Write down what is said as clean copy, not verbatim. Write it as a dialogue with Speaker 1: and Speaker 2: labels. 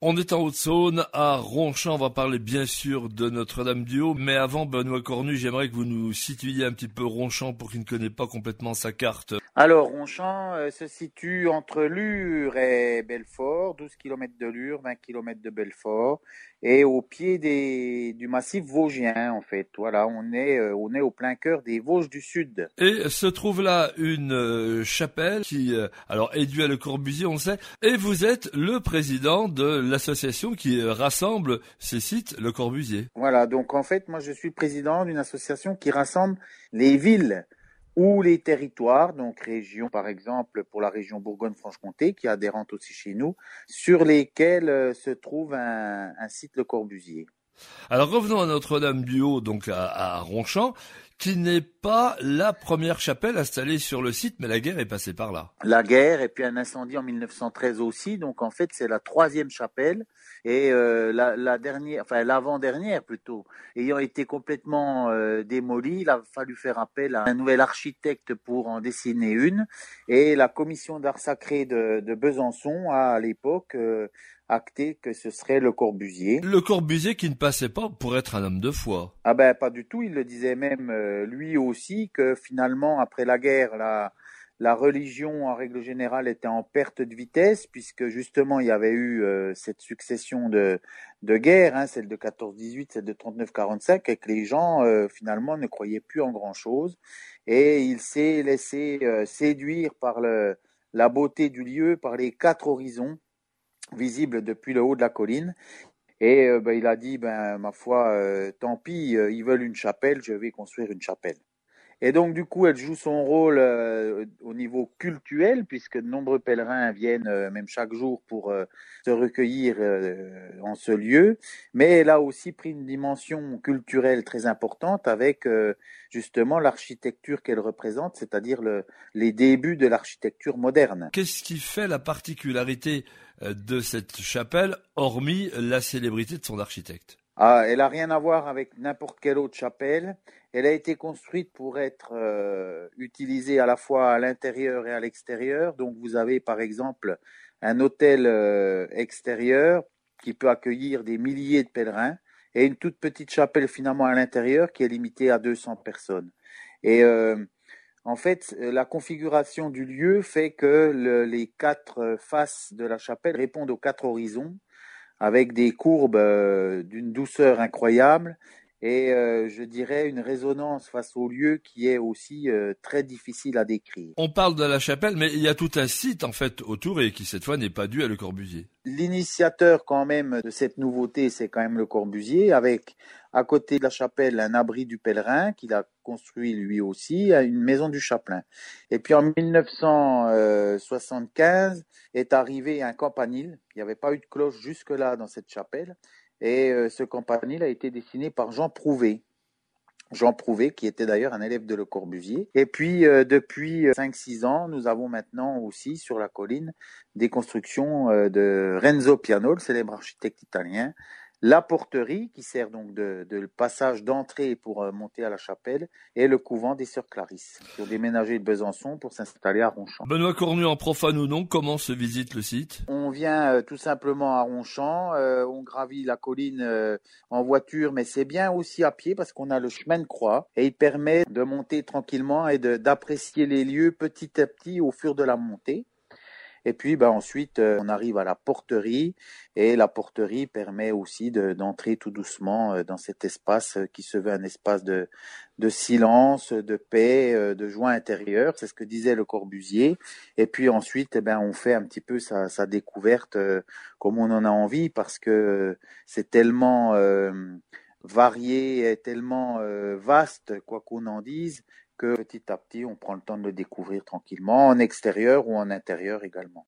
Speaker 1: On est en Haute-Saône, à Ronchamp. On va parler bien sûr de Notre-Dame-du-Haut. Mais avant, Benoît Cornu, j'aimerais que vous nous situiez un petit peu Ronchamp pour qui ne connaît pas complètement sa carte.
Speaker 2: Alors, Ronchamp se situe entre Lure et Belfort, 12 km de Lure, 20 km de Belfort, et au pied du massif vosgien, en fait. Voilà, on est au plein cœur des Vosges du Sud.
Speaker 1: Et se trouve là une chapelle qui, alors, est due à Le Corbusier, on le sait. Et vous êtes le président de l'association qui rassemble ces sites Le Corbusier.
Speaker 2: Voilà, donc en fait, moi je suis président d'une association qui rassemble les villes ou les territoires, donc régions par exemple pour la région Bourgogne-Franche-Comté, qui est adhérente aussi chez nous, sur lesquelles se trouve un site Le Corbusier.
Speaker 1: Alors revenons à Notre-Dame-du-Haut, donc à Ronchamp, qui n'est pas la première chapelle installée sur le site, mais la guerre est passée par là.
Speaker 2: La guerre et puis un incendie en 1913 aussi, donc en fait c'est la troisième chapelle et la dernière, enfin l'avant-dernière plutôt, ayant été complètement démolie, il a fallu faire appel à un nouvel architecte pour en dessiner une et la commission d'art sacré de Besançon a à l'époque acté que ce serait Le Corbusier.
Speaker 1: Le Corbusier qui ne passait pas pour être un homme de foi.
Speaker 2: Ah ben pas du tout, il le disait même lui aussi que finalement après la guerre la religion en règle générale était en perte de vitesse puisque justement il y avait eu cette succession de guerres, hein, celle de 14-18, celle de 39-45 et que les gens finalement ne croyaient plus en grand chose et il s'est laissé séduire par la beauté du lieu, par les quatre horizons visibles depuis le haut de la colline. Et il a dit, ma foi, tant pis, ils veulent une chapelle, je vais construire une chapelle. Et donc, du coup, elle joue son rôle au niveau cultuel, puisque de nombreux pèlerins viennent même chaque jour pour se recueillir en ce lieu. Mais elle a aussi pris une dimension culturelle très importante avec justement l'architecture qu'elle représente, c'est-à-dire les débuts de l'architecture moderne.
Speaker 1: Qu'est-ce qui fait la particularité de cette chapelle, hormis la célébrité de son architecte?
Speaker 2: Ah, elle n'a rien à voir avec n'importe quelle autre chapelle. Elle a été construite pour être utilisée à la fois à l'intérieur et à l'extérieur. Donc vous avez par exemple un hôtel extérieur qui peut accueillir des milliers de pèlerins et une toute petite chapelle finalement à l'intérieur qui est limitée à 200 personnes. Et en fait, la configuration du lieu fait que les quatre faces de la chapelle répondent aux quatre horizons avec des courbes d'une douceur incroyable et je dirais une résonance face au lieu qui est aussi très difficile à décrire.
Speaker 1: On parle de la chapelle, mais il y a tout un site en fait autour et qui cette fois n'est pas dû à Le Corbusier.
Speaker 2: L'initiateur quand même de cette nouveauté, c'est quand même Le Corbusier, avec à côté de la chapelle un abri du pèlerin qu'il a construit lui aussi, une maison du chapelain. Et puis en 1975 est arrivé un campanile. Il n'y avait pas eu de cloche jusque-là dans cette chapelle. Et ce campanile a été dessiné par Jean Prouvé. Jean Prouvé, qui était d'ailleurs un élève de Le Corbusier. Et puis, depuis 5-6 ans, nous avons maintenant aussi sur la colline des constructions de Renzo Piano, le célèbre architecte italien, la porterie, qui sert donc de passage d'entrée pour monter à la chapelle, et le couvent des Sœurs Clarisses, qui ont déménagé de Besançon pour s'installer à Ronchamp.
Speaker 1: Benoît Cornu, en profane ou non, comment se visite le site?
Speaker 2: On vient tout simplement à Ronchamp, on gravit la colline en voiture, mais c'est bien aussi à pied parce qu'on a le chemin de croix et il permet de monter tranquillement et d'apprécier les lieux petit à petit au fur de la montée. Et puis ensuite, on arrive à la porterie et la porterie permet aussi d'entrer tout doucement dans cet espace qui se veut un espace de silence, de paix, de joie intérieure. C'est ce que disait Le Corbusier. Et puis ensuite, on fait un petit peu sa découverte comme on en a envie parce que c'est tellement varié et tellement vaste, quoi qu'on en dise, que petit à petit, on prend le temps de le découvrir tranquillement, en extérieur ou en intérieur également.